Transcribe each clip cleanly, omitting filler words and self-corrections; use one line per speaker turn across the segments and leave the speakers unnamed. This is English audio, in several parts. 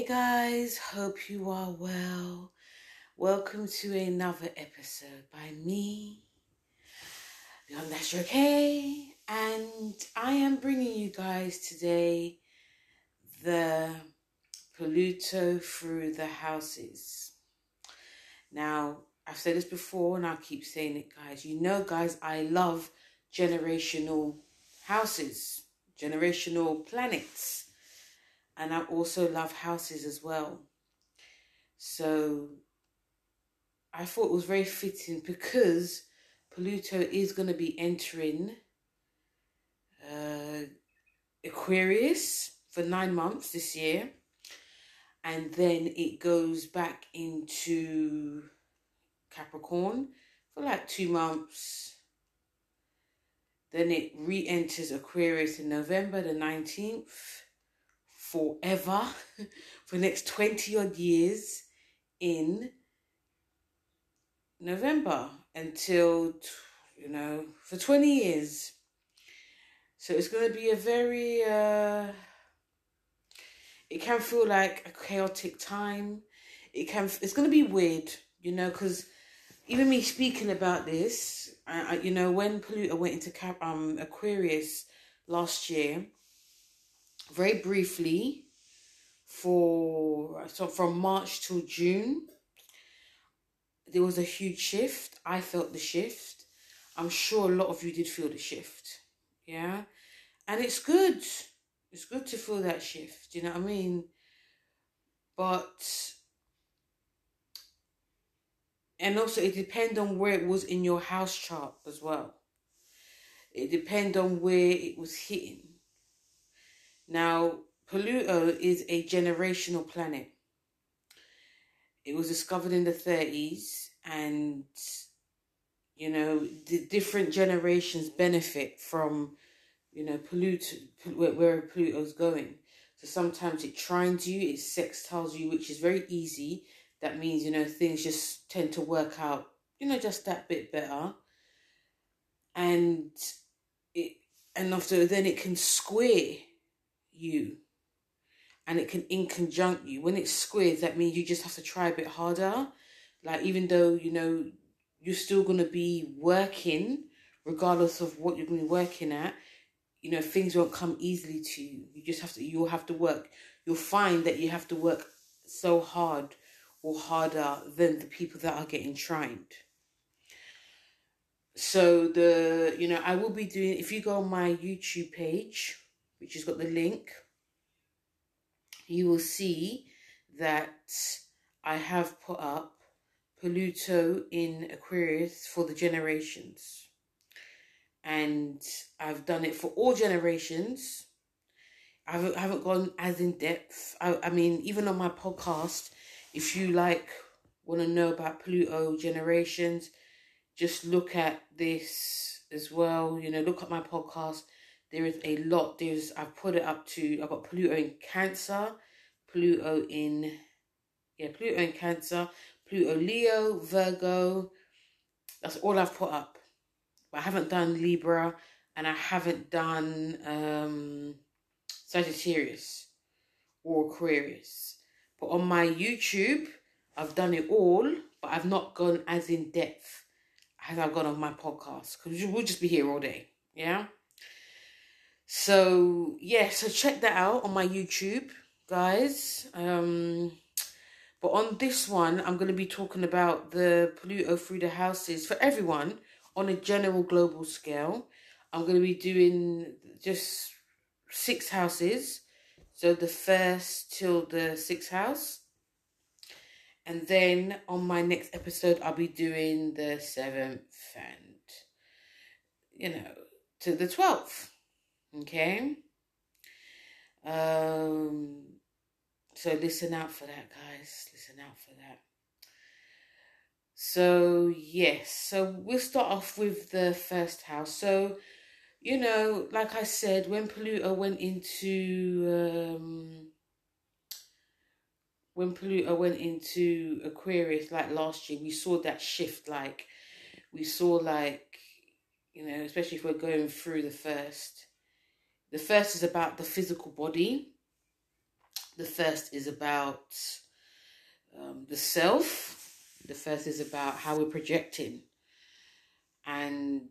Guys, hope you are well. Welcome to another episode by me, Beyond Astro K, and I am bringing you guys today the Pluto through the houses. Now, I've said this before and I'll keep saying it, guys. You know, guys, I love generational houses, generational planets. And I also love houses as well. So I thought it was very fitting because Pluto is going to be entering Aquarius for 9 months this year. And then it goes back into Capricorn for like 2 months. Then it re-enters Aquarius in November the 19th. Forever for the next 20 odd years in November until, for 20 years. So it's going to be a very, it can feel like a chaotic time. It's going to be weird, because even me speaking about this, when Pluto went into Aquarius last year, very briefly, from March till June, there was a huge shift. I felt the shift. I'm sure a lot of you did feel the shift. Yeah. And it's good. It's good to feel that shift. You know what I mean? And also it depends on where it was in your house chart as well. It depends on where it was hitting. Now, Pluto is a generational planet. It was discovered in the 30s, and, the different generations benefit from, Pluto, where Pluto's going. So sometimes it trines you, it sextiles you, which is very easy. That means, things just tend to work out, just that bit better. And after then it can square you. And it can inconjunct you. When it squares, that means you just have to try a bit harder. Like, even though, you're still going to be working, regardless of what you're going to be working at, things won't come easily to you. You'll have to work. You'll find that you have to work so hard or harder than the people that are getting trined. So I will be doing, if you go on my YouTube page, which has got the link, you will see that I have put up Pluto in Aquarius for the generations. And I've done it for all generations. I haven't gone as in depth. I mean, even on my podcast, if you want to know about Pluto generations, just look at this as well. Look at my podcast. There is a lot. I've put it up to, I've got Pluto in Cancer, Pluto in Cancer, Pluto Leo, Virgo. That's all I've put up. But I haven't done Libra, and I haven't done Sagittarius or Aquarius. But on my YouTube, I've done it all, but I've not gone as in depth as I've gone on my podcast, because we'll just be here all day. Yeah. So check that out on my YouTube, guys. But on this one, I'm going to be talking about the Pluto through the houses for everyone on a general global scale. I'm going to be doing just 6 houses. So the 1st till the 6th house. And then on my next episode, I'll be doing the 7th and, to the 12th. Okay. So listen out for that, guys. Listen out for that. So, yes. So we'll start off with the 1st house. So, like I said, when Pluto went into Aquarius, like last year, we saw that shift. Especially if we're going through the 1st. The 1st is about the physical body. The first is about the self. The first is about how we're projecting. And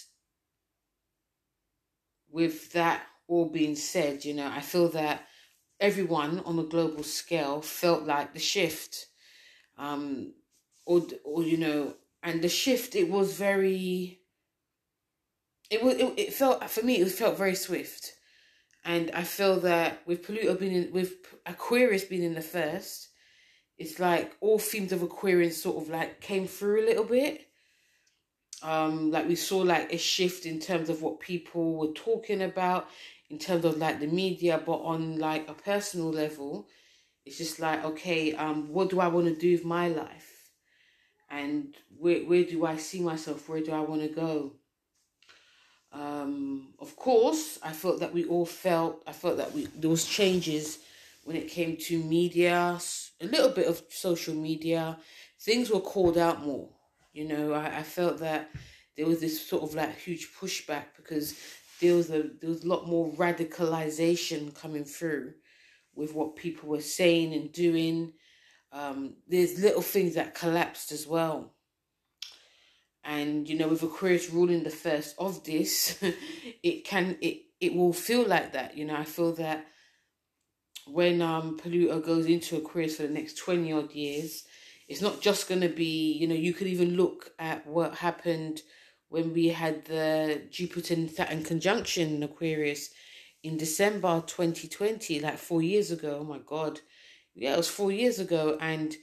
with that all being said, you know, I feel that everyone on a global scale felt like the shift. Or you know, and the shift, it was very, it felt, for me, it felt very swift. And I feel that with Pluto being in, with Aquarius being in the first, it's like all themes of Aquarius sort of like came through a little bit. Like we saw like a shift in terms of what people were talking about, in terms of like the media, but on like a personal level, it's just like, okay, what do I want to do with my life? And where do I see myself? Where do I want to go? Of course, I felt that there was changes when it came to media, a little bit of social media. Things were called out more. You know, I felt that there was this sort of like huge pushback because there was a lot more radicalization coming through with what people were saying and doing. There's little things that collapsed as well. And, you know, with Aquarius ruling the first of this, it will feel like that. You know, I feel that when Pluto goes into Aquarius for the next 20 odd years, it's not just going to be, you know, you could even look at what happened when we had the Jupiter and Saturn conjunction in Aquarius in December 2020, like 4 years ago. Oh my God. Yeah, it was 4 years ago. And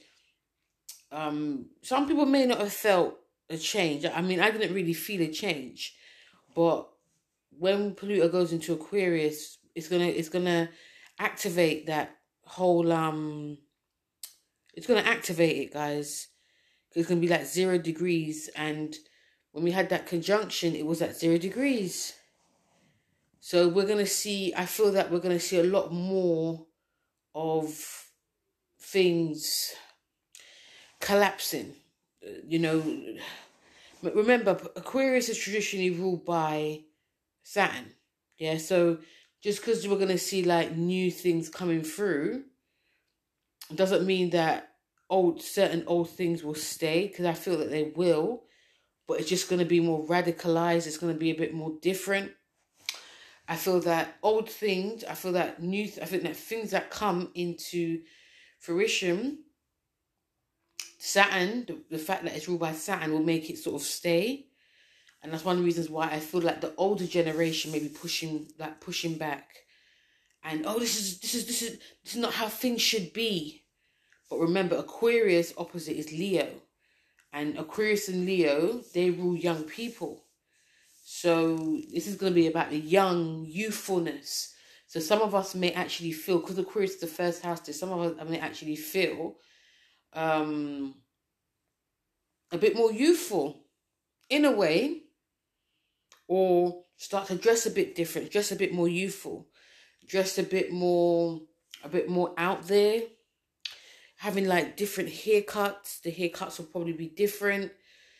some people may not have felt a change. I mean, I didn't really feel a change, but when Pluto goes into Aquarius, it's gonna activate that whole it's gonna activate it, guys. It's gonna be like 0 degrees, and when we had that conjunction, it was at 0 degrees. So we're gonna see. I feel that we're gonna see a lot more of things collapsing. You know, remember, Aquarius is traditionally ruled by Saturn. Yeah, so just because we're going to see like new things coming through doesn't mean that certain old things will stay, because I feel that they will, but it's just going to be more radicalized. It's going to be a bit more different. I feel that old things, I think that things that come into fruition, Saturn, the fact that it's ruled by Saturn will make it sort of stay. And that's one of the reasons why I feel like the older generation may be pushing back. And this is not how things should be. But remember, Aquarius opposite is Leo. And Aquarius and Leo, they rule young people. So this is going to be about the young, youthfulness. So some of us may actually feel, because Aquarius is the first house, some of us may actually feel a bit more youthful in a way, or start to dress a bit different, dress a bit more youthful, dress a bit more out there, having like different haircuts. The haircuts will probably be different.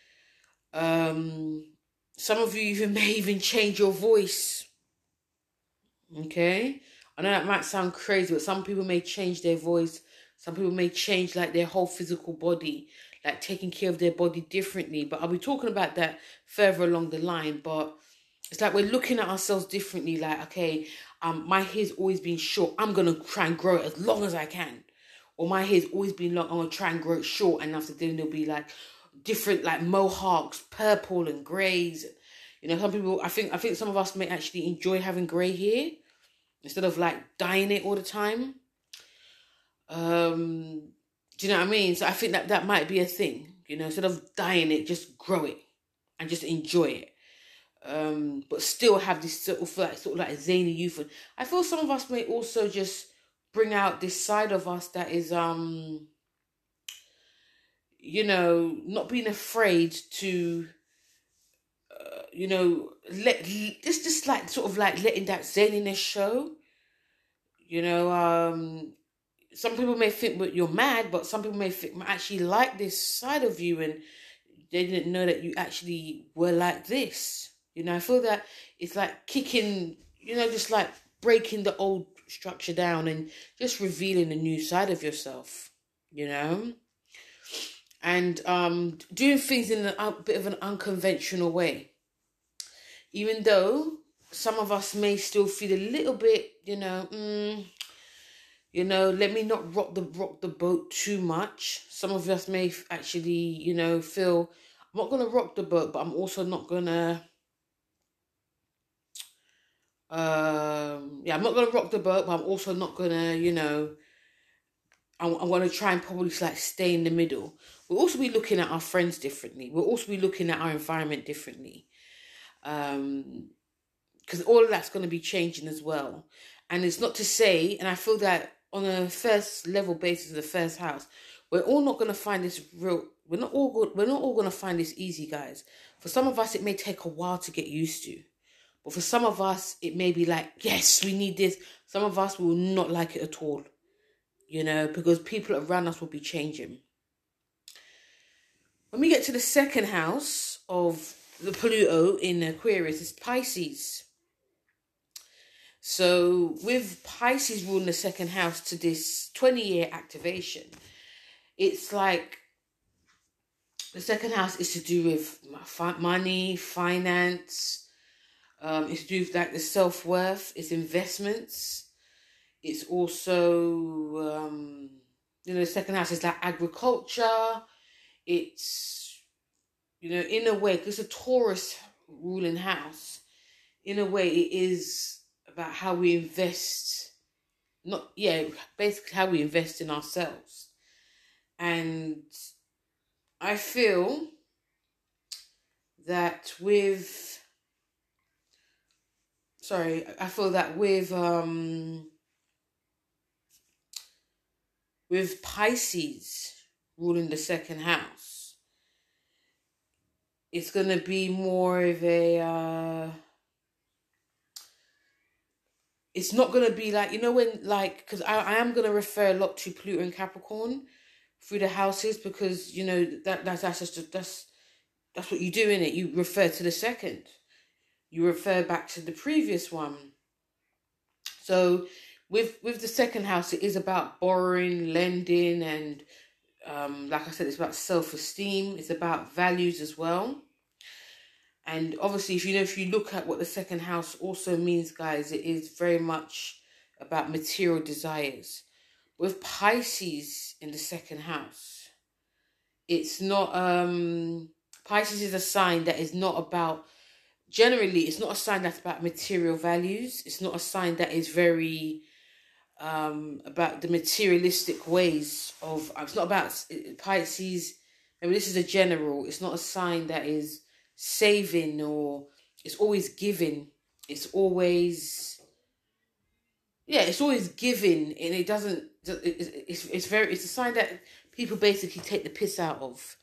Some of you may even change your voice. Okay, I know that might sound crazy, but some people may change their voice. Some people may change like their whole physical body, like taking care of their body differently. But I'll be talking about that further along the line. But it's like we're looking at ourselves differently. Like, okay, my hair's always been short. I'm going to try and grow it as long as I can. Or my hair's always been long. I'm going to try and grow it short. And after then there'll be like different like mohawks, purple and greys. You know, some people, I think some of us may actually enjoy having grey hair instead of like dyeing it all the time. Do you know what I mean? So I think that might be a thing, you know, instead of dyeing it, just grow it and just enjoy it. But still have this sort of like zany youth. And I feel some of us may also just bring out this side of us that is, you know, not being afraid to, you know, just like sort of like letting that zaniness show, you know. Some people may think that you're mad, but some people may think, I actually like this side of you, and they didn't know that you actually were like this. You know, I feel that it's like kicking, you know, just like breaking the old structure down and just revealing a new side of yourself, and doing things in a bit of an unconventional way. Even though some of us may still feel a little bit, let me not rock the boat too much. Some of us may actually, feel I'm not gonna rock the boat, but I'm also not gonna. I'm not gonna rock the boat, but I'm also not gonna, I'm gonna try and probably like stay in the middle. We'll also be looking at our friends differently. We'll also be looking at our environment differently. Because all of that's going to be changing as well. And it's not to say, and I feel that on a first level basis of the first house, we're all not going to find this real, we're not all going to find this easy, guys. For some of us, it may take a while to get used to. But for some of us, it may be like, yes, we need this. Some of us will not like it at all, because people around us will be changing. When we get to the second house of the Pluto in Aquarius, it's Pisces. So with Pisces ruling the second house to this 20-year activation, it's like the second house is to do with money, finance. It's to do with like the self-worth, it's investments. It's also, the second house is like agriculture. It's, in a way, because it's a Taurus ruling house, in a way it is about how we invest, basically how we invest in ourselves. And I feel that with Pisces ruling the second house, it's going to be more of a, it's not going to be like, because I am going to refer a lot to Pluto and Capricorn through the houses, because, that's what you do in it. You refer to the second. You refer back to the previous one. So with the second house, it is about borrowing, lending, and like I said, it's about self-esteem. It's about values as well. And obviously, if you look at what the second house also means, guys, it is very much about material desires. With Pisces in the second house, it's not, Pisces is a sign that is not about, generally, it's not a sign that's about material values. It's not a sign that is very, about the materialistic ways of, it's not about Pisces. This is a general. It's not a sign that is saving, or it's always giving. It's always giving, and it doesn't. It's a sign that people basically take the piss out of.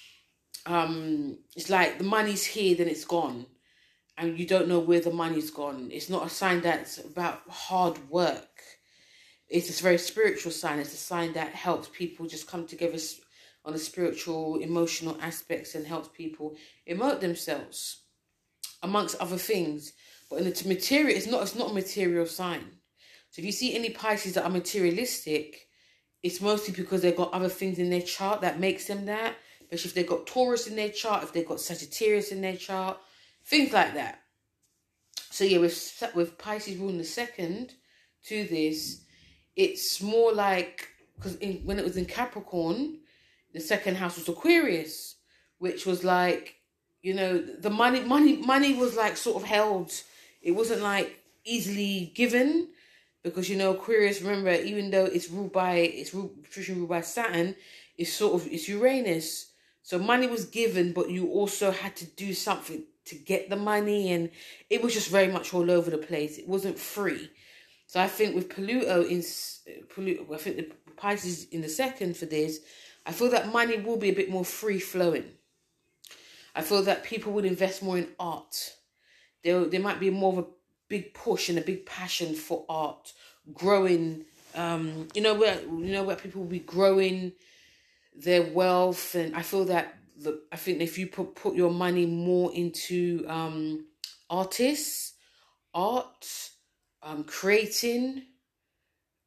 It's like the money's here, then it's gone, and you don't know where the money's gone. It's not a sign that's about hard work. It's a very spiritual sign. It's a sign that helps people just come together on the spiritual, emotional aspects, and helps people emote themselves, amongst other things. But in the material, it's not a material sign. So if you see any Pisces that are materialistic, it's mostly because they've got other things in their chart that makes them that. Especially if they've got Taurus in their chart, if they've got Sagittarius in their chart, things like that. So yeah, with Pisces ruling the second to this, it's more like, because when it was in Capricorn, the second house was Aquarius, which was like, the money was like sort of held. It wasn't like easily given, because Aquarius, remember, even though it's ruled by Saturn, it's Uranus. So money was given, but you also had to do something to get the money, and it was just very much all over the place. It wasn't free. So I think with Pluto, I think the Pisces in the second for this, I feel that money will be a bit more free flowing. I feel that people would invest more in art. There might be more of a big push and a big passion for art, growing. Where people will be growing their wealth, and I feel that I think if you put your money more into art, creating,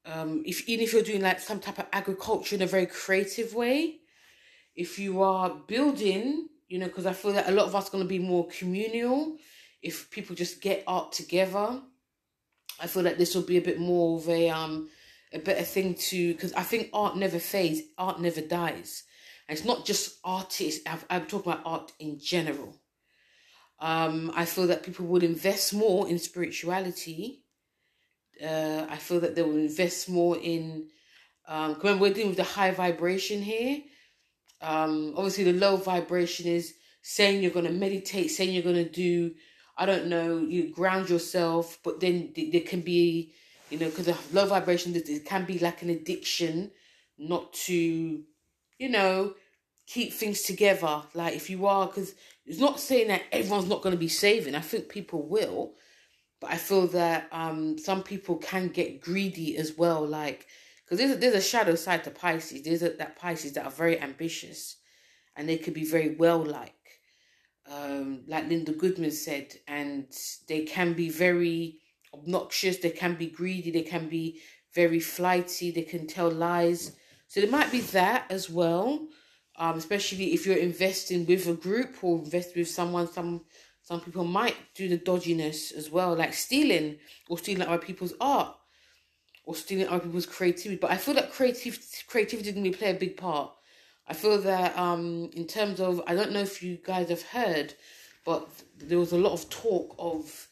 Even if you're doing like some type of agriculture in a very creative way, if you are building, because I feel that a lot of us are going to be more communal. If people just get art together, I feel like this will be a bit more of a better thing because I think art never fades, art never dies. And it's not just artists, I'm talking about art in general. I feel that people would invest more in spirituality. I feel that they will invest more in, remember we're dealing with the high vibration here. Obviously the low vibration is saying you're going to meditate, saying you're going to do, I don't know, you ground yourself, but then there can be, because of low vibration, it can be like an addiction not to, keep things together. Like if you are, because it's not saying that everyone's not going to be saving. I think people will, but I feel that some people can get greedy as well. Like, because there's a shadow side to Pisces. That Pisces that are very ambitious, and they could be very like Linda Goodman said, and they can be very obnoxious, they can be greedy, they can be very flighty, they can tell lies. So there might be that as well, especially if you're investing with a group or invest with someone. Some people might do the dodginess as well, like stealing other people's art or stealing other people's creativity. But I feel that creativity is going to play a big part. I feel that in terms of, I don't know if you guys have heard, but there was a lot of talk of,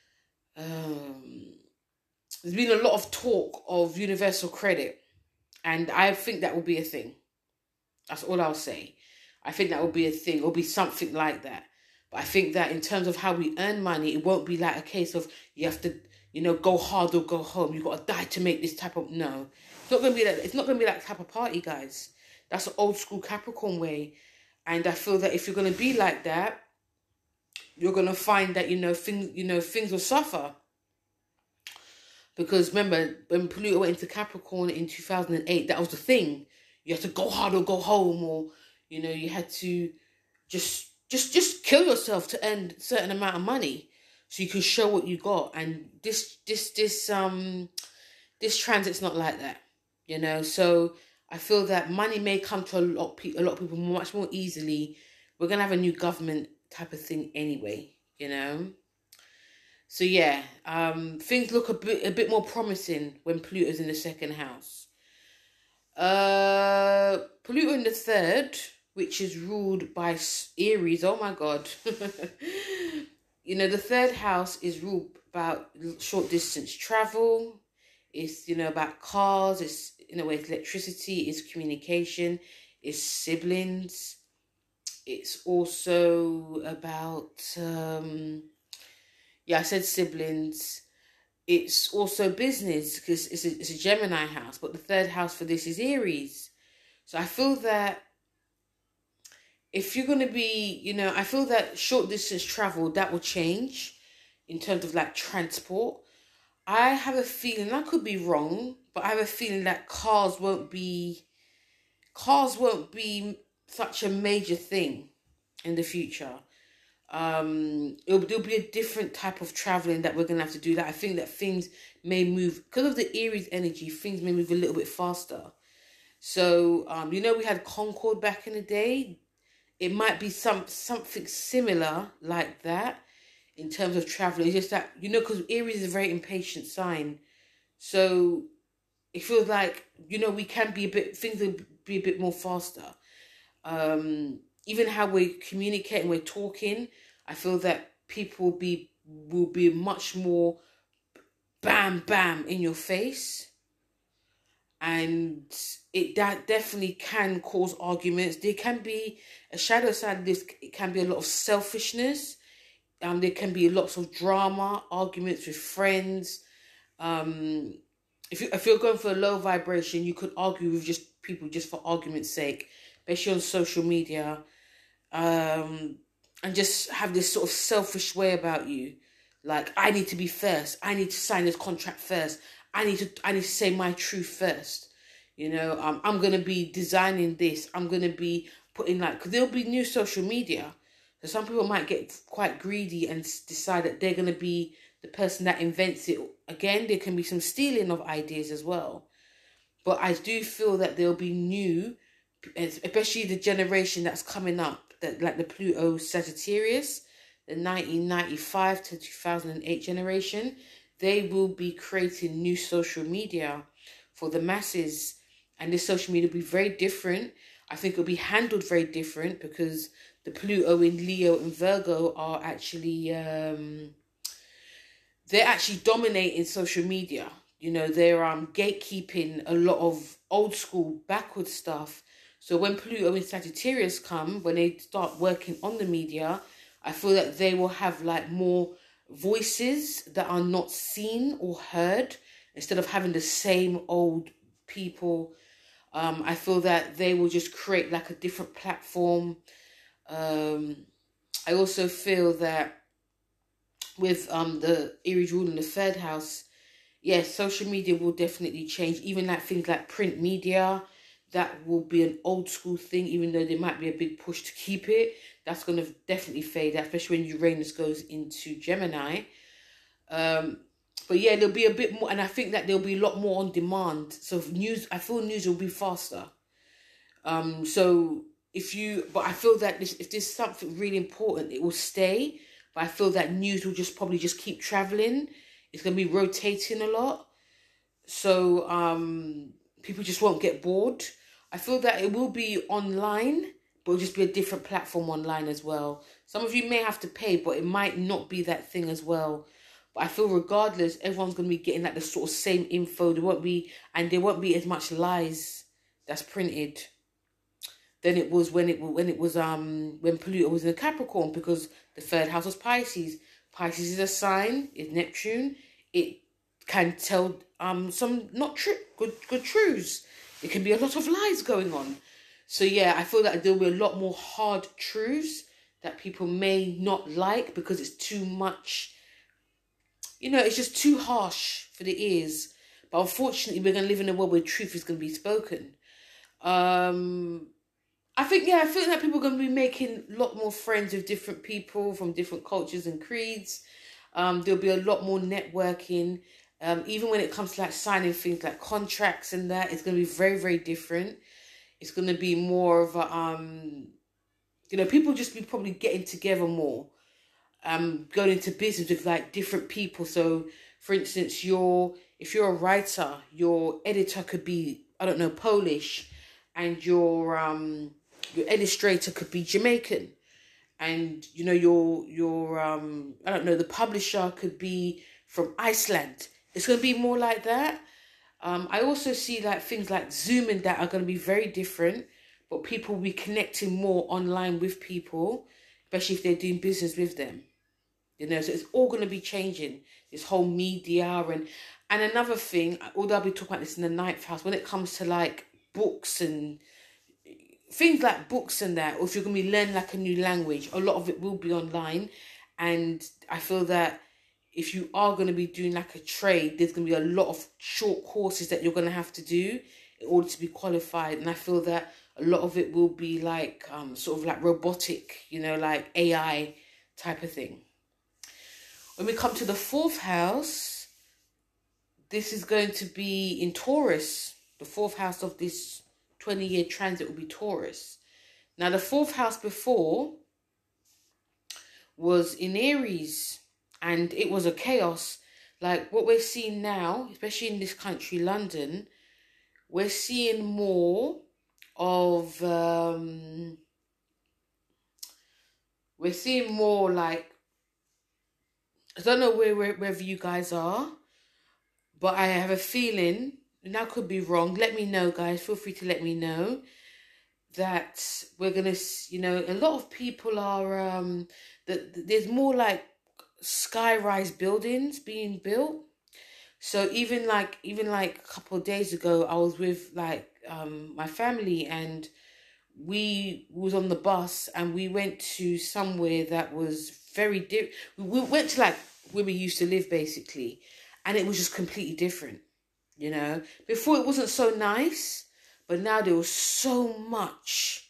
there's been a lot of talk of universal credit. And I think that will be a thing. That's all I'll say. I think that will be a thing. It'll be something like that. But I think that in terms of how we earn money, it won't be like a case of you have to, go hard or go home. You've got to die to make this type of, no. It's not going to be that. It's not going to be that type of party, guys. That's an old school Capricorn way. And I feel that if you're going to be like that, you're going to find that, things will suffer. Because remember, when Pluto went into Capricorn in 2008, that was the thing. You had to go hard or go home, or, you had to just kill yourself to earn a certain amount of money so you can show what you got. And this transit's not like that, So I feel that money may come to a lot of people much more easily. We're going to have a new government type of thing anyway, So yeah, things look a bit more promising when Pluto's in the second house. Pluto in the third, which is ruled by Aries. Oh my God. The third house is ruled about short distance travel. It's, about cars. It's, in a way, it's electricity. It's communication. It's siblings. It's also about, I said siblings. It's also business because it's a Gemini house. But the third house for this is Aries. So I feel that if you're going to be, I feel that short distance travel, that will change in terms of like transport. I have a feeling, I could be wrong, but I have a feeling that cars won't be such a major thing in the future. There'll be a different type of traveling that we're going to have to do. That I think that things may move, because of the Aries energy, things may move a little bit faster. So, we had Concorde back in the day. It might be something similar like that in terms of traveling. It's just that, because Aries is a very impatient sign. So it feels like, things will be a bit more faster. Even how we're communicating, we're talking, I feel that people will be much more bam, bam in your face. And that definitely can cause arguments. There can be a shadow side of this. It can be a lot of selfishness. There can be lots of drama, arguments with friends. If you're going for a low vibration, you could argue with just people just for argument's sake, especially on social media, and just have this sort of selfish way about you. Like, I need to be first. I need to sign this contract first. I need to say my truth first. I'm going to be designing this. I'm going to be putting because there'll be new social media. So some people might get quite greedy and decide that they're going to be the person that invents it. Again, there can be some stealing of ideas as well. But I do feel that there'll be new, especially the generation that's coming up, that like the Pluto Sagittarius, the 1995 to 2008 generation, they will be creating new social media for the masses. And this social media will be very different. I think it'll be handled very different because the Pluto in Leo and Virgo are actually, they're actually dominating social media. You know, they're gatekeeping a lot of old school, backward stuff. So when Pluto and Sagittarius come, when they start working on the media, I feel that they will have like more voices that are not seen or heard instead of having the same old people. I feel that they will just create like a different platform. I also feel that with the Aries rule in the third house, yes, social media will definitely change. Even like things like print media, that will be an old school thing, even though there might be a big push to keep it. That's going to definitely fade out, especially when Uranus goes into Gemini. But yeah, there'll be a bit more, and I think that there'll be a lot more on demand. So news, I feel news will be faster. So but I feel that if there's something really important, it will stay. But I feel that news will probably just keep traveling. It's going to be rotating a lot. So people just won't get bored. I feel that it will be online, but it'll just be a different platform online as well. Some of you may have to pay, but it might not be that thing as well. But I feel regardless, everyone's going to be getting like the sort of same info. There won't be as much lies that's printed than it was when Pluto was in Capricorn, because the third house was Pisces. Pisces is a sign, is Neptune. It can tell some not true good truths. It can be a lot of lies going on. So yeah, I feel that there will be a lot more hard truths that people may not like because it's too much. You know, it's just too harsh for the ears. But unfortunately, we're going to live in a world where truth is going to be spoken. I think that people are going to be making a lot more friends with different people from different cultures and creeds. There'll be a lot more networking. Even when it comes to like signing things like contracts and that, it's going to be very, very different. It's going to be more of a, people just be probably getting together more. Going into business with like different people. So for instance, if you're a writer, your editor could be, I don't know, Polish, and your illustrator could be Jamaican, and your I don't know, the publisher could be from Iceland. It's going to be more like that. I also see like things like Zoom and that are going to be very different, but people will be connecting more online with people, especially if they're doing business with them. So it's all going to be changing, this whole media. And another thing, although I'll be talking about this in the ninth house, when it comes to like books and things like books and that, or if you're going to be learning like a new language, a lot of it will be online. And I feel that if you are going to be doing like a trade, there's going to be a lot of short courses that you're going to have to do in order to be qualified. And I feel that a lot of it will be like sort of like robotic, like AI type of thing. When we come to the fourth house, this is going to be in Taurus. The fourth house of this 20-year transit will be Taurus. Now, the fourth house before was in Aries, and it was a chaos. Like what we're seeing now, especially in this country, London, we're seeing more of, like, I don't know wherever you guys are, but I have a feeling, and I could be wrong, let me know, guys, feel free to let me know, that we're going to, a lot of people are, there's more like sky-rise buildings being built. So even like a couple of days ago, I was with like my family, and we was on the bus, and we went to somewhere that was very different. We went to like where we used to live basically, and it was just completely different. Before it wasn't so nice, but now there was so much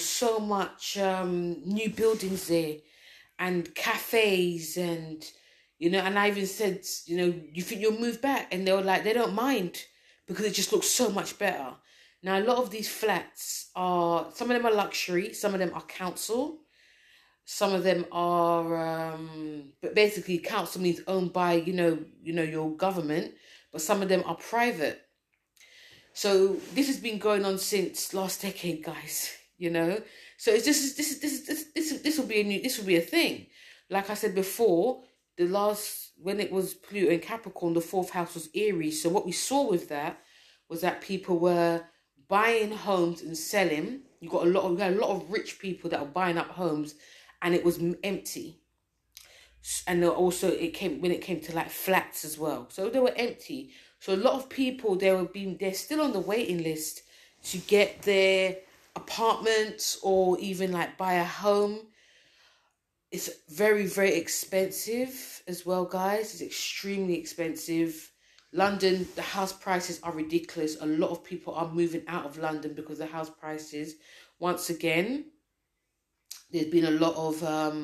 new buildings there, and cafes, and You know, and I even said, you know, you think you'll move back? And they were like, they don't mind because it just looks so much better. Now, a lot of these flats are, some of them are luxury, some of them are council, some of them are, but basically council means owned by, your government, but some of them are private. So this has been going on since last decade, guys, you know? So it's just, this will be a thing. Like I said before, when it was Pluto and Capricorn, the fourth house was Aries. So what we saw with that was that people were buying homes and selling. We had a lot of rich people that were buying up homes, and it was empty. And also when it came to like flats as well. So they were empty. So a lot of people, they're still on the waiting list to get their apartments or even like buy a home. It's very, very expensive as well, guys. It's extremely expensive. London, the house prices are ridiculous. A lot of people are moving out of London because of the house prices. Once again, there's been a lot of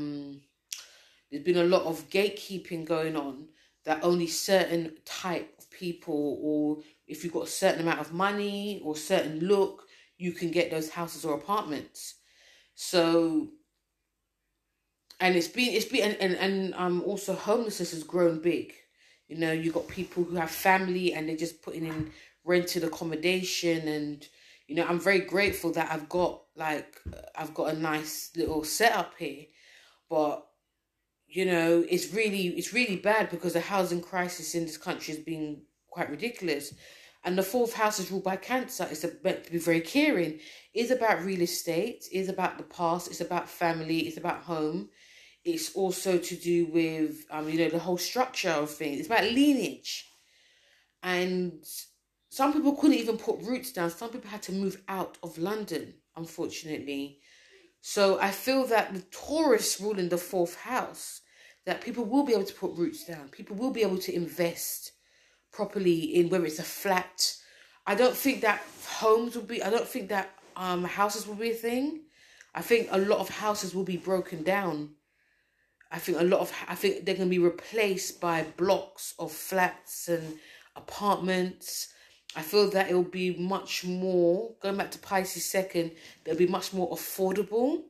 gatekeeping going on, that only certain type of people, or if you've got a certain amount of money or certain look, you can get those houses or apartments. So, and also homelessness has grown big. You know, you've got people who have family and they're just putting in rented accommodation, and you know, I'm very grateful that I've got a nice little setup here, but you know, it's really bad because the housing crisis in this country has been quite ridiculous. And the fourth house is ruled by Cancer. It's meant to be very caring. It's about real estate. It's about the past. It's about family. It's about home. It's also to do with, the whole structure of things. It's about lineage. And some people couldn't even put roots down. Some people had to move out of London, unfortunately. So I feel that with Taurus ruling the fourth house, that people will be able to put roots down. People will be able to invest properly in whether it's a flat. I don't think that houses will be a thing. I think a lot of houses will be broken down. I think they're going to be replaced by blocks of flats and apartments. I feel that it will be much more, going back to Pisces second, they'll be much more affordable.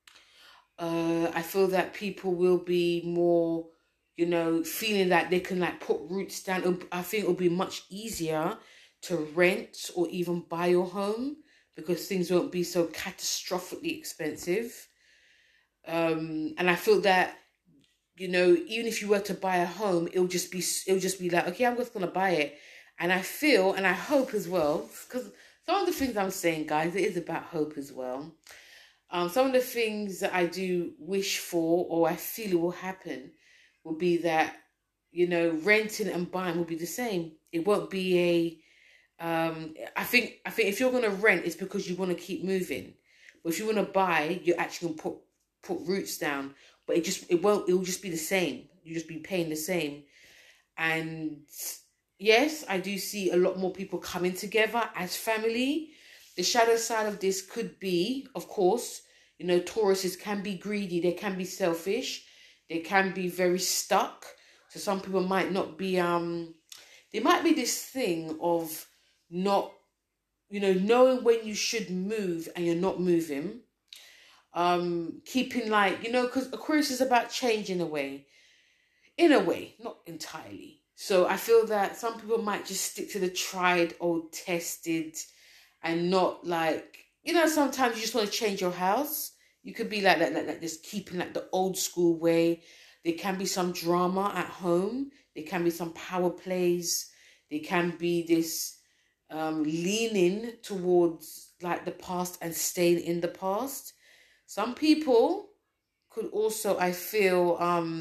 I feel that people will be more, feeling that they can put roots down. I think it'll be much easier to rent or even buy your home because things won't be so catastrophically expensive. And I feel that, even if you were to buy a home, it'll just be like, okay, I'm just going to buy it. And I feel, and I hope as well, because some of the things I'm saying, guys, it is about hope as well. Some of the things that I do wish for, or I feel it will happen, will be that, renting and buying will be the same. It won't be I think if you're going to rent, it's because you want to keep moving. But if you want to buy, you're actually going to put roots down. But it will just be the same. You just be paying the same. And yes, I do see a lot more people coming together as family. The shadow side of this could be, of course, Tauruses can be greedy. They can be selfish. They can be very stuck. So some people might not be, there might be this thing of not, knowing when you should move and you're not moving. Keeping because Aquarius is about change in a way, not entirely. So I feel that some people might just stick to the tried or tested and not sometimes you just want to change your house. You could be like just keeping the old school way. There can be some drama at home. There can be some power plays. There can be this leaning towards the past and staying in the past. Some people could also, I feel,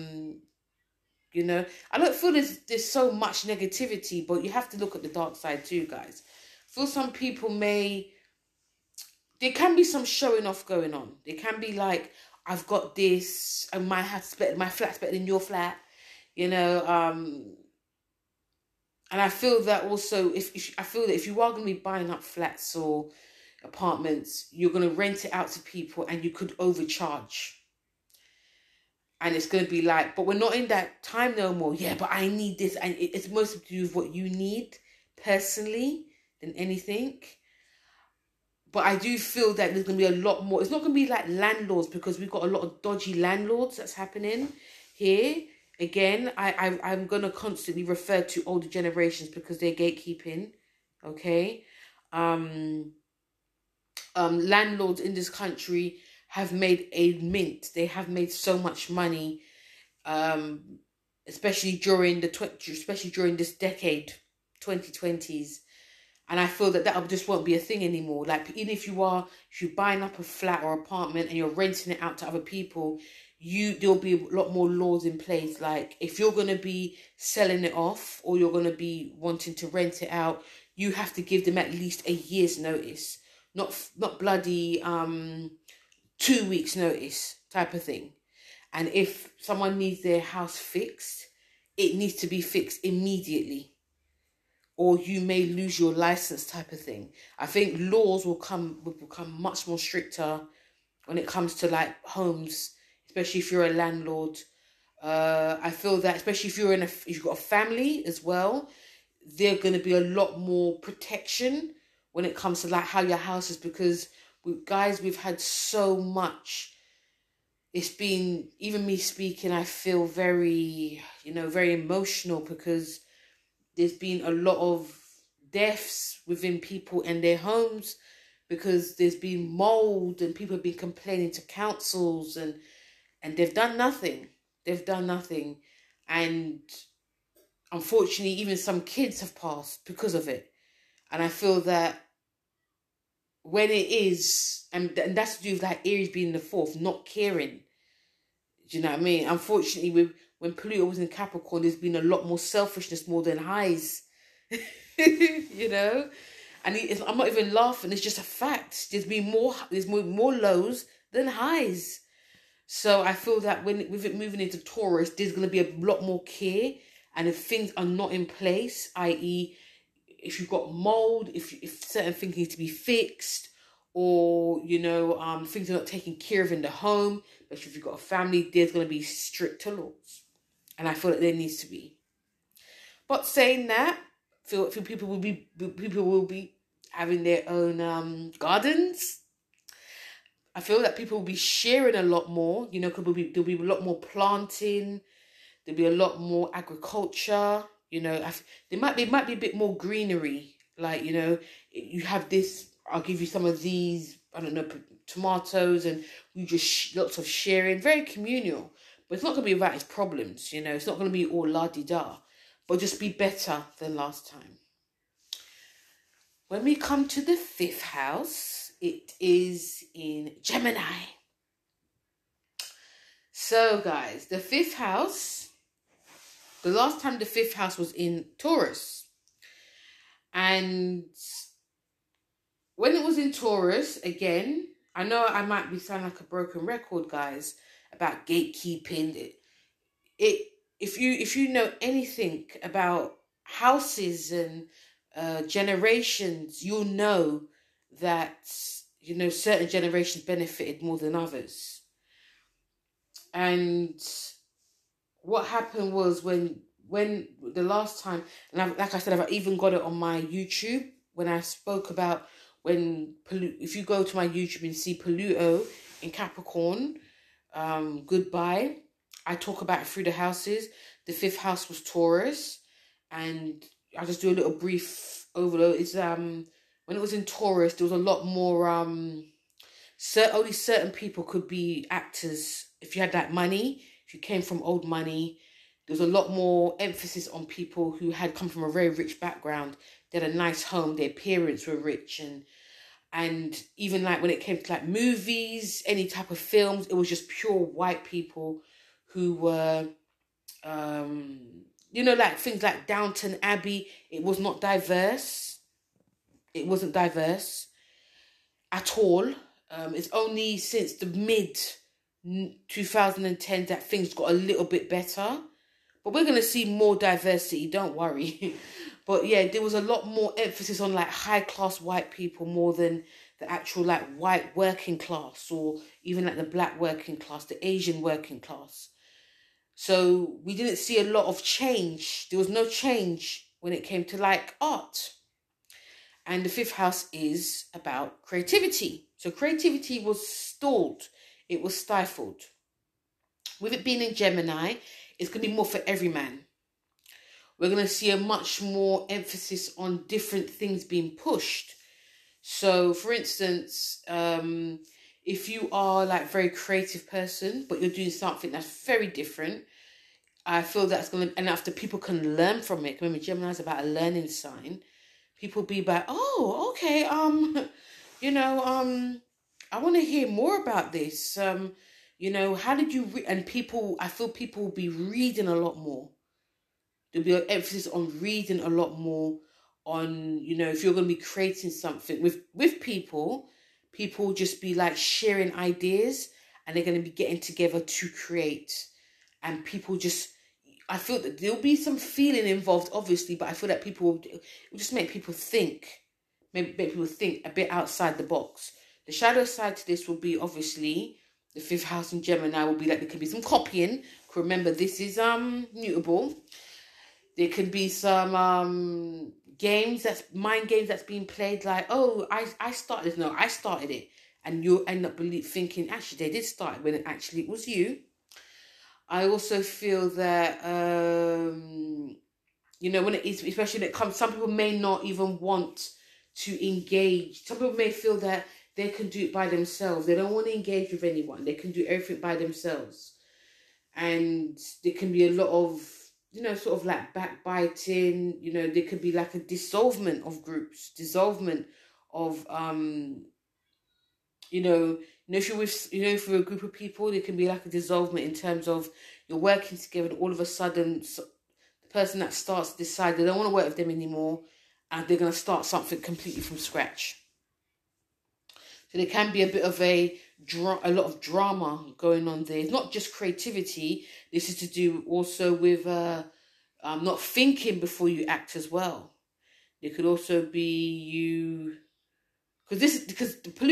I don't feel there's so much negativity, but you have to look at the dark side too, guys. I feel some people there can be some showing off going on. There can be I've got this, and my flat's better than your flat, and I feel that also, I feel that if you are going to be buying up flats or apartments, you're going to rent it out to people and you could overcharge. And it's going to be like, but we're not in that time no more. Yeah, but I need this. And it's mostly to do with what you need personally than anything. But I do feel that there's going to be a lot more. It's not going to be like landlords, because we've got a lot of dodgy landlords that's happening here. Again, I'm going to constantly refer to older generations because they're gatekeeping. Okay. Landlords in this country have made a mint. They have made so much money, especially during this decade, 2020s. And I feel that just won't be a thing anymore. Like, even if you're buying up a flat or apartment and you're renting it out to other people, there'll be a lot more laws in place. Like, if you're going to be selling it off or you're going to be wanting to rent it out, you have to give them at least a year's notice. Not bloody 2 weeks notice type of thing. And if someone needs their house fixed, it needs to be fixed immediately, or you may lose your license type of thing. I think laws will become much more stricter when it comes to like homes, especially if you're a landlord. I feel that especially if you've got a family as well, there's going to be a lot more protection when it comes to like how your house is, because we've had so much. It's been, even me speaking, I feel very, very emotional, because there's been a lot of deaths within people and their homes because there's been mold, and people have been complaining to councils, and they've done nothing. They've done nothing. And unfortunately, even some kids have passed because of it. And I feel that when it is, and that's to do with like Aries being the fourth, not caring. Do you know what I mean? Unfortunately, when Pluto was in Capricorn, there's been a lot more selfishness more than highs. And I'm not even laughing. It's just a fact. There's more lows than highs. So I feel that with it moving into Taurus, there's going to be a lot more care. And if things are not in place, i.e., if you've got mold, if certain things need to be fixed, or things are not taken care of in the home, but if you've got a family, there's going to be stricter laws, and I feel that there needs to be. But saying that, I feel people will be having their own gardens. I feel that people will be sharing a lot more. There'll be a lot more planting. There'll be a lot more agriculture. There might be a bit more greenery. Like, you have this, I'll give you some of these, I don't know, tomatoes, and we just lots of sharing, very communal. But it's not going to be without its problems, It's not going to be all la-di-da, but just be better than last time. When we come to the 5th house, it is in Gemini. So, guys, the 5th house, the last time the 5th house was in Taurus. And when it was in Taurus, again, I know I might be sounding like a broken record, guys, about gatekeeping. If you know anything about houses and generations, you'll know that certain generations benefited more than others. And what happened was when the last time, and like I said, I've even got it on my YouTube when I spoke about if you go to my YouTube and see Pluto in Capricorn, goodbye. I talk about it through the houses. The 5th house was Taurus, and I'll just do a little brief overload. It's when it was in Taurus, there was a lot more only certain people could be actors. If you had that money, if you came from old money, there was a lot more emphasis on people who had come from a very rich background. They had a nice home, their parents were rich, and even like when it came to like movies, any type of films, it was just pure white people who were like things like Downton Abbey. It was not diverse. It wasn't diverse at all. It's only since the mid 2010 that things got a little bit better. But we're going to see more diversity, don't worry. But yeah, there was a lot more emphasis on like high class white people more than the actual like white working class, or even like the black working class, the Asian working class. So we didn't see a lot of change. There was no change when it came to like art. And the fifth house is about creativity. So creativity was stalled. It was stifled. With it being in Gemini, it's going to be more for every man. We're going to see a much more emphasis on different things being pushed. So, for instance, if you are like a very creative person, but you're doing something that's very different, I feel that's going to, and after people can learn from it, remember Gemini is about a learning sign, people be like, oh, okay, I want to hear more about this. How did you, and people, I feel people will be reading a lot more. There'll be an emphasis on reading a lot more on, if you're going to be creating something with people just be like sharing ideas and they're going to be getting together to create. And people just, I feel that there'll be some feeling involved, obviously, but I feel that it will just make people think, maybe make people think a bit outside the box. The shadow side to this will be, obviously, the fifth house in Gemini will be like, there could be some copying. Remember, this is mutable. There could be some mind games that's being played, like, oh, I started this. No, I started it. And you'll end up thinking, actually, they did start it, when it was you. I also feel that, when it is, especially when it comes, some people may not even want to engage. Some people may feel that they can do it by themselves. They don't want to engage with anyone. They can do everything by themselves. And there can be a lot of, sort of like backbiting. There could be like a dissolvement of groups, dissolvement of, if you're with, if you're a group of people, there can be like a dissolvement in terms of you're working together and all of a sudden the person that starts decide they don't want to work with them anymore and they're going to start something completely from scratch. So there can be a bit of a lot of drama going on there. It's not just creativity. This is to do also with not thinking before you act as well. There could also be you, because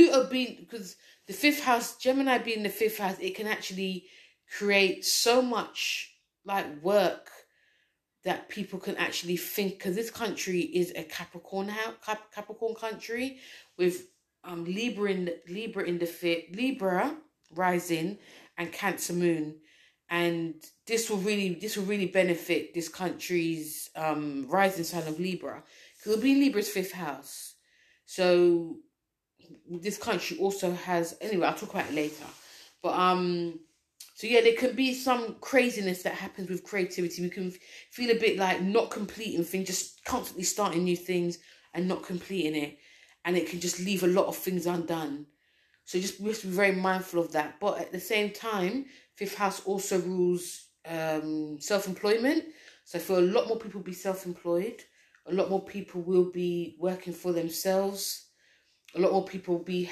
the fifth house, Gemini being the fifth house, it can actually create so much like work that people can actually think, because this country is a Capricorn country with Libra in the fifth, Libra rising and Cancer moon, and this will really benefit this country's rising sign of Libra, because it'll be in Libra's fifth house. So this country also has, anyway, I'll talk about it later. But so yeah, there can be some craziness that happens with creativity. We can feel a bit like not completing things, just constantly starting new things and not completing it. And it can just leave a lot of things undone. So we have to be very mindful of that. But at the same time, fifth house also rules self-employment. So I feel a lot more people will be self-employed. A lot more people will be working for themselves. A lot more people will be,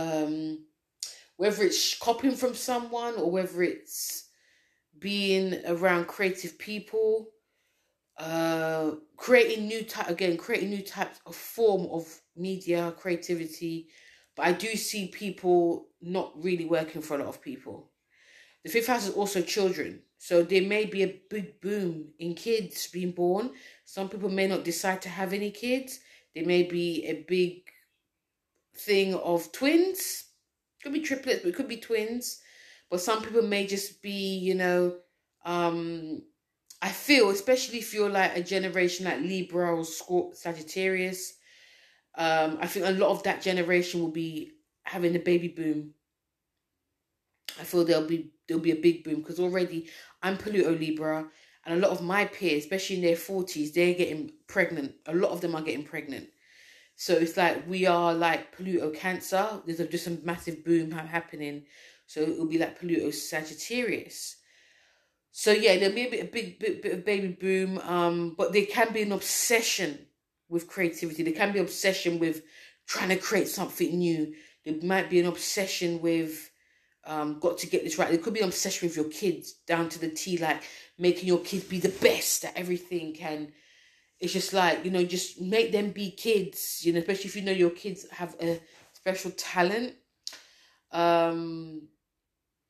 whether it's copying from someone or whether it's being around creative people, creating new types of form of media creativity. But I do see people not really working for a lot of people. The fifth house is also children, so there may be a big boom in kids being born. Some people may not decide to have any kids. There may be a big thing of twins. Could be triplets, but it could be twins. But some people may just be, I feel, especially if you're like a generation like Libra or Sagittarius, I think a lot of that generation will be having a baby boom. I feel there'll be a big boom, because already I'm Pluto Libra, and a lot of my peers, especially in their 40s, they're getting pregnant. A lot of them are getting pregnant. So it's like we are like Pluto Cancer. There's just a massive boom happening. So it will be like Pluto Sagittarius. So yeah, there'll be a bit of baby boom. But there can be an obsession with creativity. There can be obsession with trying to create something new. There might be an obsession with got to get this right. There could be an obsession with your kids down to the T, like making your kids be the best at everything. And it's just like, just make them be kids, especially if your kids have a special talent.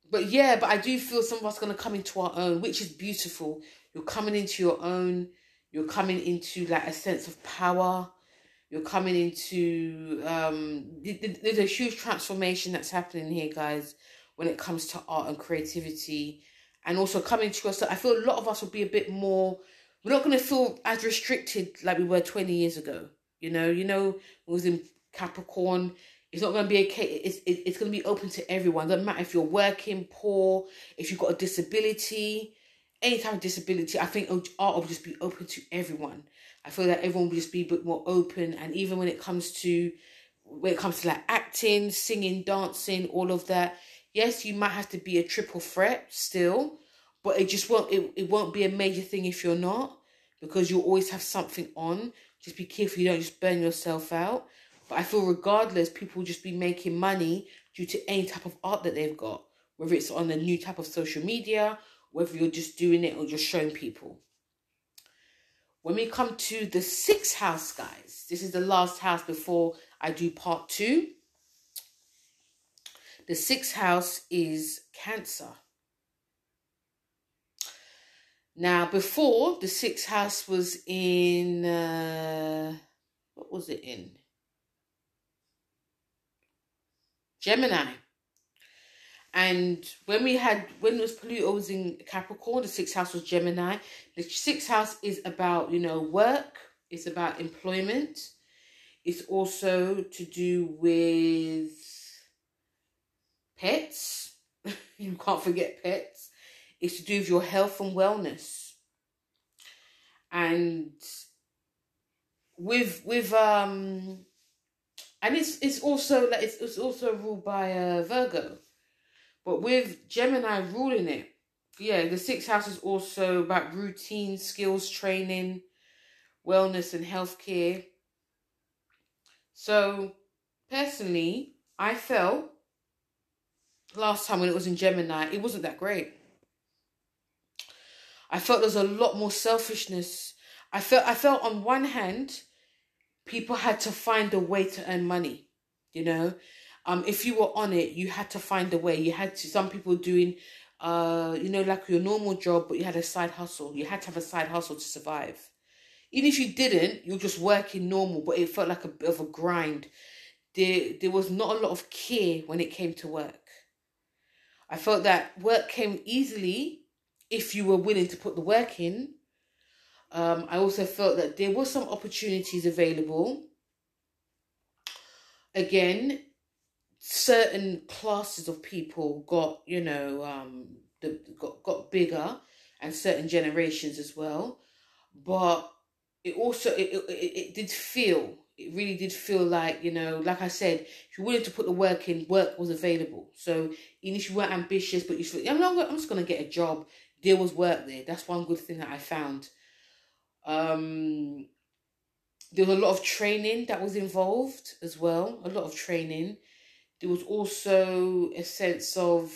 But yeah, but I do feel some of us are going to come into our own, which is beautiful. You're coming into your own. You're coming into like a sense of power. You're coming into there's a huge transformation that's happening here, guys, when it comes to art and creativity, and also coming to yourself. I feel a lot of us will be a bit more. We're not going to feel as restricted like we were 20 years ago. It was in Capricorn. It's not going to be it's going to be open to everyone. Doesn't matter if you're working, poor, if you've got a disability, any type of disability. I think art will just be open to everyone. I feel that everyone will just be a bit more open, and even when it comes to like acting, singing, dancing, all of that. Yes, you might have to be a triple threat still, but it won't be a major thing if you're not, because you'll always have something on. Just be careful you don't just burn yourself out. But I feel regardless, people will just be making money due to any type of art that they've got, whether it's on a new type of social media, whether you're just doing it or just showing people. When we come to the 6th house, guys, this is the last house before I do part 2. The 6th house is Cancer. Now, before, the 6th house was in, what was it in? Gemini. And when it was Pluto was in Capricorn, the 6th house was Gemini. The 6th house is about, work. It's about employment. It's also to do with pets. You can't forget pets. It's to do with your health and wellness. And and it's also like it's also ruled by Virgo. But with Gemini ruling it, yeah, the 6th house is also about routine, skills, training, wellness, and healthcare. So, personally, I felt last time when it was in Gemini, it wasn't that great. I felt there's a lot more selfishness. I felt on one hand, people had to find a way to earn money, if you were on it, you had to find a way. You had to, some people doing, like your normal job, but you had a side hustle. You had to have a side hustle to survive. Even if you didn't, you're just working normal, but it felt like a bit of a grind. There was not a lot of care when it came to work. I felt that work came easily if you were willing to put the work in. I also felt that there were some opportunities available. Again, certain classes of people got, got bigger, and certain generations as well. But it also, it really did feel like, like I said, if you wanted to put the work in, work was available. So even if you weren't ambitious, but you feel, I'm just going to get a job, there was work there. That's one good thing that I found. There was a lot of training that was involved as well, a lot of training. There was also a sense of,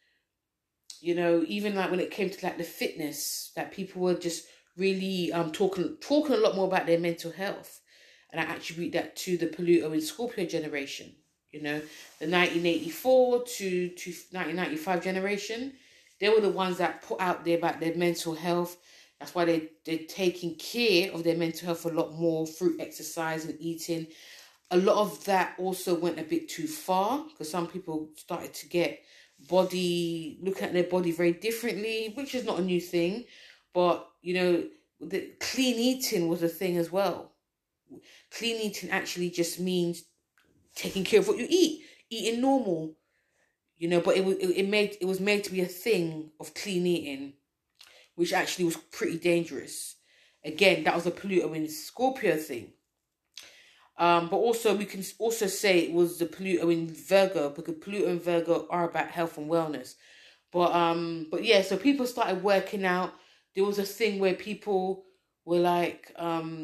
even like when it came to like the fitness, that people were just really talking a lot more about their mental health. And I attribute that to the Pluto in Scorpio generation, the 1984 to 1995 generation. They were the ones that put out there about their mental health. That's why they're taking care of their mental health a lot more through exercise and eating. A lot of that also went a bit too far, because some people started to looking at their body very differently, which is not a new thing. But, the clean eating was a thing as well. Clean eating actually just means taking care of what you eat, eating normal, but it was made to be a thing of clean eating, which actually was pretty dangerous. Again, that was a Pluto in Scorpio thing. But also we can also say it was the Pluto in Virgo, because Pluto and Virgo are about health and wellness. But yeah, so people started working out. There was a thing where people were like,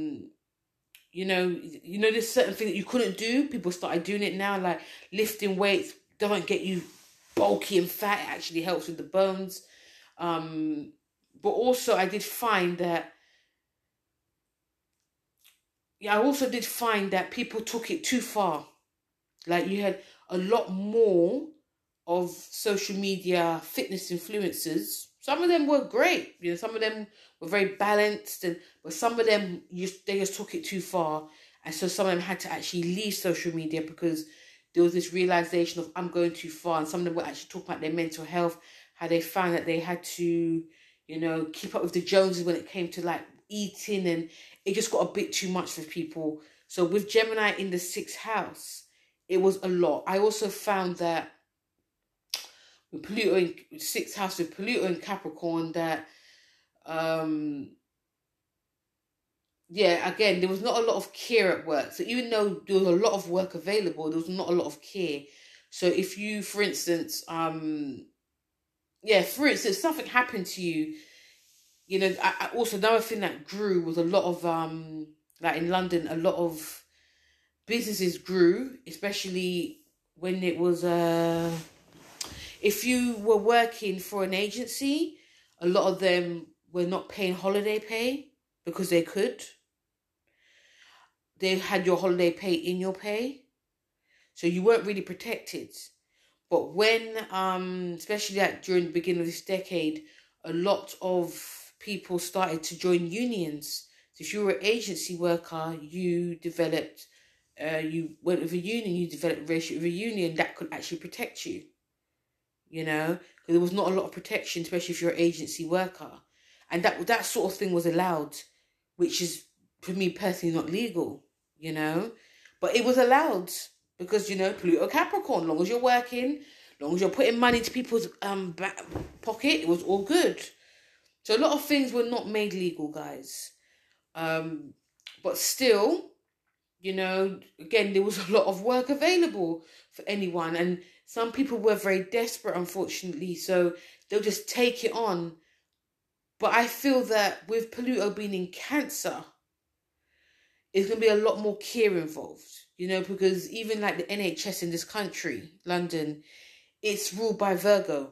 there's certain thing that you couldn't do. People started doing it now, like lifting weights doesn't get you bulky and fat. It actually helps with the bones. But also I did find that, I also did find that people took it too far. Like you had a lot more of social media fitness influencers. Some of them were great, you know, some of them were very balanced, but some of them they just took it too far, and so some of them had to actually leave social media because there was this realization of I'm going too far, and some of them were actually talking about their mental health, how they found that they had to, you know, keep up with the Joneses when it came to like eating, and it just got a bit too much for people. So with Gemini in the 6th house, it was a lot. I also found that with Pluto in 6th house, with Pluto in Capricorn, that yeah, again, there was not a lot of care at work. So even though there was a lot of work available, there was not a lot of care. So if you, for instance, something happened to you, you know, I also another thing that grew was a lot of like in London, a lot of businesses grew, especially when it was if you were working for an agency, a lot of them were not paying holiday pay because they could. They had your holiday pay in your pay, so you weren't really protected. But when, especially like during the beginning of this decade, a lot of people started to join unions. So if you were an agency worker, you developed, you went with a union, you developed a relationship with a union that could actually protect you. You know, because there was not a lot of protection, especially if you're an agency worker, and that sort of thing was allowed, which is for me personally not legal. You know, but it was allowed because, you know, Pluto Capricorn, long as you're working, long as you're putting money to people's back pocket, it was all good. So a lot of things were not made legal, guys. But still, you know, again, there was a lot of work available for anyone, and some people were very desperate, unfortunately, so they'll just take it on. But I feel that with Pluto being in Cancer, there's going to be a lot more care involved, you know, because even like the NHS in this country, London, it's ruled by Virgo.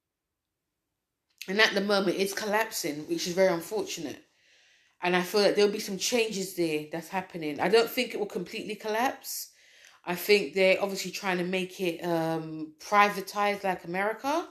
And at the moment, it's collapsing, which is very unfortunate. And I feel that there'll be some changes there that's happening. I don't think it will completely collapse. I think they're obviously trying to make it privatized like America.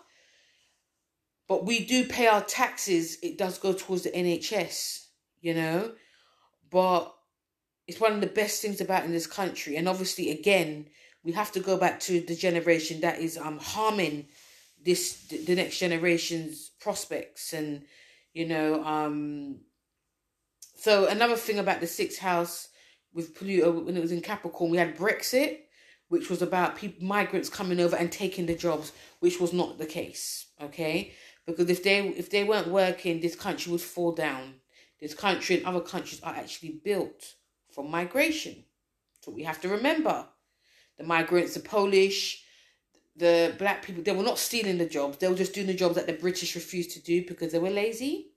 But we do pay our taxes. It does go towards the NHS, you know. But it's one of the best things about in this country. And obviously, again, we have to go back to the generation that is harming the next generation's prospects. And, you know, so another thing about the 6th house with Pluto, when it was in Capricorn, we had Brexit, which was about migrants coming over and taking the jobs, which was not the case, okay? Because if they weren't working, this country would fall down. This country and other countries are actually built for migration. So we have to remember, the migrants, the Polish, the black people, they were not stealing the jobs. They were just doing the jobs that the British refused to do because they were lazy.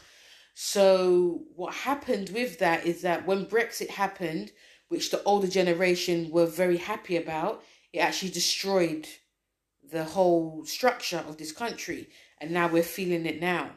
So what happened with that is that when Brexit happened, which the older generation were very happy about, it actually destroyed the whole structure of this country. And now we're feeling it now.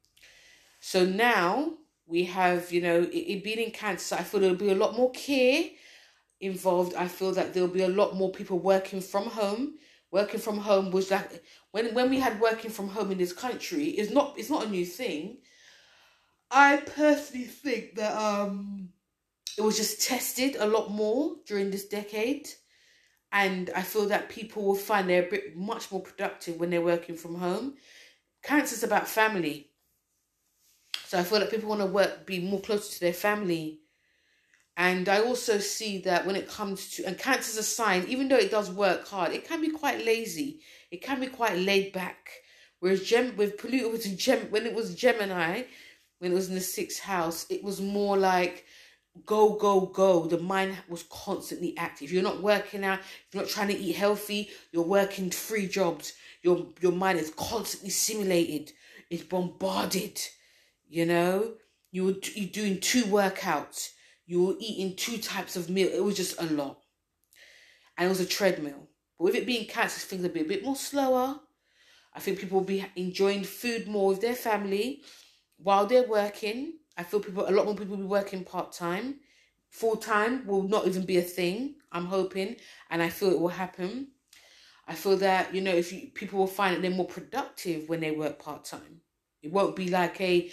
So now we have, you know, it being in Cancer, I feel there'll be a lot more care involved. I feel that there'll be a lot more people working from home. Working from home was like, when we had working from home in this country, it's not a new thing. I personally think that it was just tested a lot more during this decade. And I feel that people will find they're much more productive when they're working from home. Cancer's about family. So I feel that people want to be more closer to their family. And I also see that when it comes to, and Cancer's a sign, even though it does work hard, it can be quite lazy. It can be quite laid back. Whereas with Pluto when it was Gemini, when it was in the 6th house, it was more like go, go, go. The mind was constantly active. You're not working out, you're not trying to eat healthy, you're working 3 jobs. Your mind is constantly stimulated. It's bombarded, you know. You're doing 2 workouts. You were eating 2 types of meal. It was just a lot. And it was a treadmill. But with it being Cancer, things will be a bit more slower. I think people will be enjoying food more with their family while they're working. I feel a lot more people will be working part-time. Full-time will not even be a thing, I'm hoping. And I feel it will happen. I feel that, people will find that they're more productive when they work part-time. It won't be like a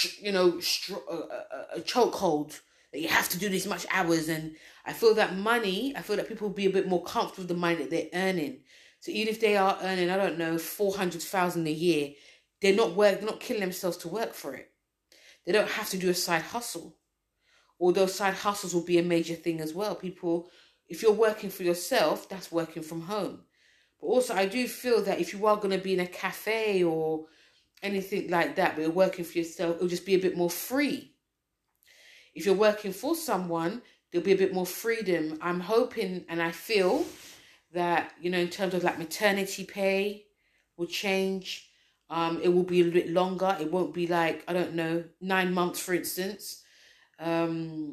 chokehold that you have to do this much hours. And I feel that people will be a bit more comfortable with the money that they're earning. So even if they are earning, I don't know, 400,000 a year, they're not killing themselves to work for it. They don't have to do a side hustle. Although side hustles will be a major thing as well. People, if you're working for yourself, that's working from home. But also, I do feel that if you are going to be in a cafe or anything like that, but you're working for yourself, it'll just be a bit more free. If you're working for someone, there'll be a bit more freedom. I'm hoping and I feel that, in terms of like maternity pay will change. It will be a little bit longer. It won't be like, I don't know, 9 months, for instance. I'm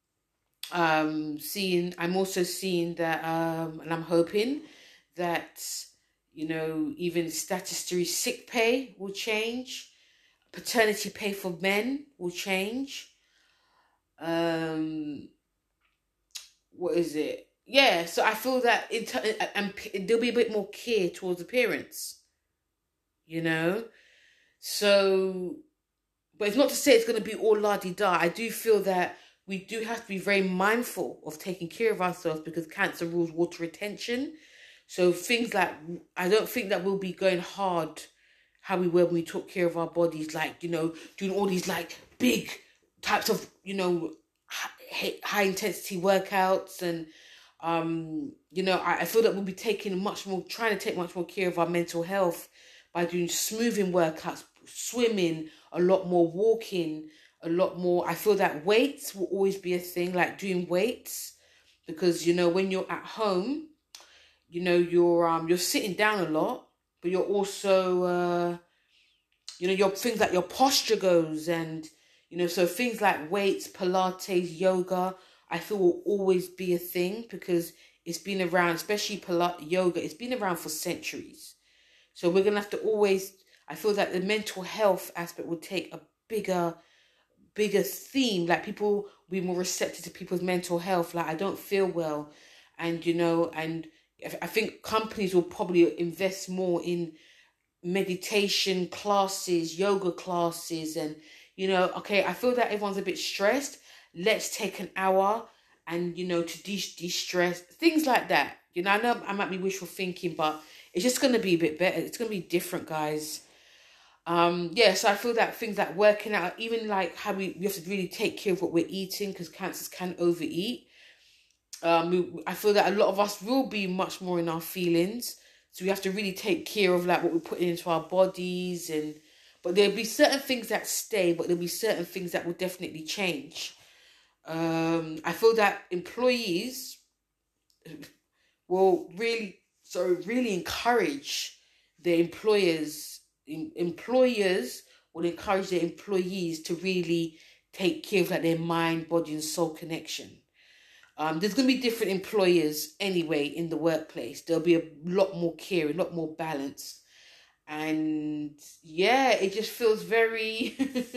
also seeing that, and I'm hoping that, even statutory sick pay will change. Paternity pay for men will change. What is it? Yeah, so I feel that there'll be a bit more care towards appearance, So, but it's not to say it's going to be all la-di-da. I do feel that we do have to be very mindful of taking care of ourselves because cancer rules water retention. So things like, I don't think that we'll be going hard how we were when we took care of our bodies, like, doing all these like big types of, high intensity workouts. And, I feel that we'll be trying to take much more care of our mental health by doing smoothing workouts, swimming, a lot more walking, a lot more. I feel that weights will always be a thing, like doing weights, because, when you're at home, you're sitting down a lot, but you're also, your things like your posture goes, and, so things like weights, Pilates, yoga, I feel will always be a thing because it's been around, especially yoga, it's been around for centuries. So we're going to have to always, I feel that the mental health aspect will take a bigger theme, like people will be more receptive to people's mental health, like I don't feel well, and, and I think companies will probably invest more in meditation classes, yoga classes, and, okay, I feel that everyone's a bit stressed. Let's take an hour and, to de-stress, things like that. I know I might be wishful thinking, but it's just going to be a bit better. It's going to be different, guys. So I feel that things like working out, even like how we have to really take care of what we're eating because cancers can overeat. I feel that a lot of us will be much more in our feelings. So we have to really take care of like what we're putting into our bodies, but there'll be certain things that stay, but there'll be certain things that will definitely change. I feel that employees will really encourage their employers. Employers will encourage their employees to really take care of like their mind, body, and soul connection. There's going to be different employers anyway in the workplace. There'll be a lot more care, a lot more balance. And yeah, it just feels very...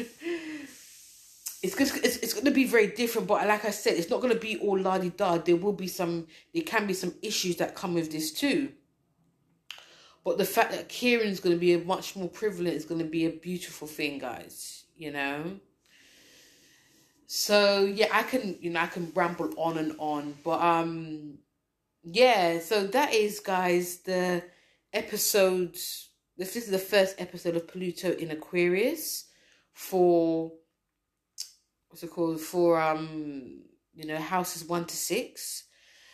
it's going to be very different. But like I said, it's not going to be all la-di-da. There can be some issues that come with this too. But the fact that caring is going to be much more prevalent is going to be a beautiful thing, guys. So yeah, I can ramble on and on, but so that is, guys, the episode. This is the first episode of Pluto in Aquarius for what's it called, for houses 1 to 6.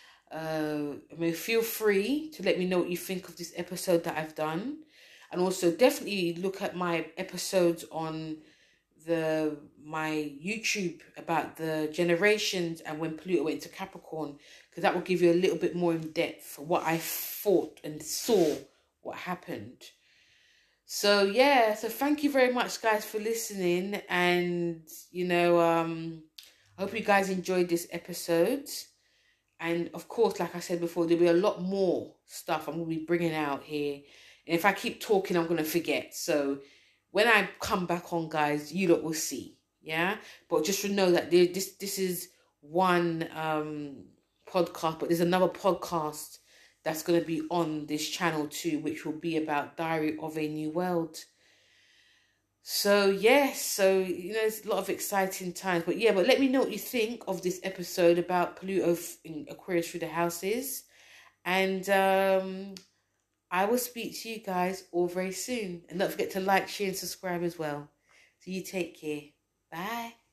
Feel free to let me know what you think of this episode that I've done, and also definitely look at my episodes on my YouTube about the generations and when Pluto went to Capricorn, because that will give you a little bit more in depth what I thought and saw what happened. So yeah, so thank you very much, guys, for listening, and I hope you guys enjoyed this episode. And of course, like I said before, there'll be a lot more stuff I'm going to be bringing out here, and if I keep talking, I'm going to forget. So when I come back on, guys, you lot will see, yeah? But just to know that this is one podcast, but there's another podcast that's going to be on this channel too, which will be about Diary of a New World. So yes, so it's a lot of exciting times. But yeah, but let me know what you think of this episode about Pluto in Aquarius through the houses. And I will speak to you guys all very soon. And don't forget to like, share, and subscribe as well. So you take care. Bye.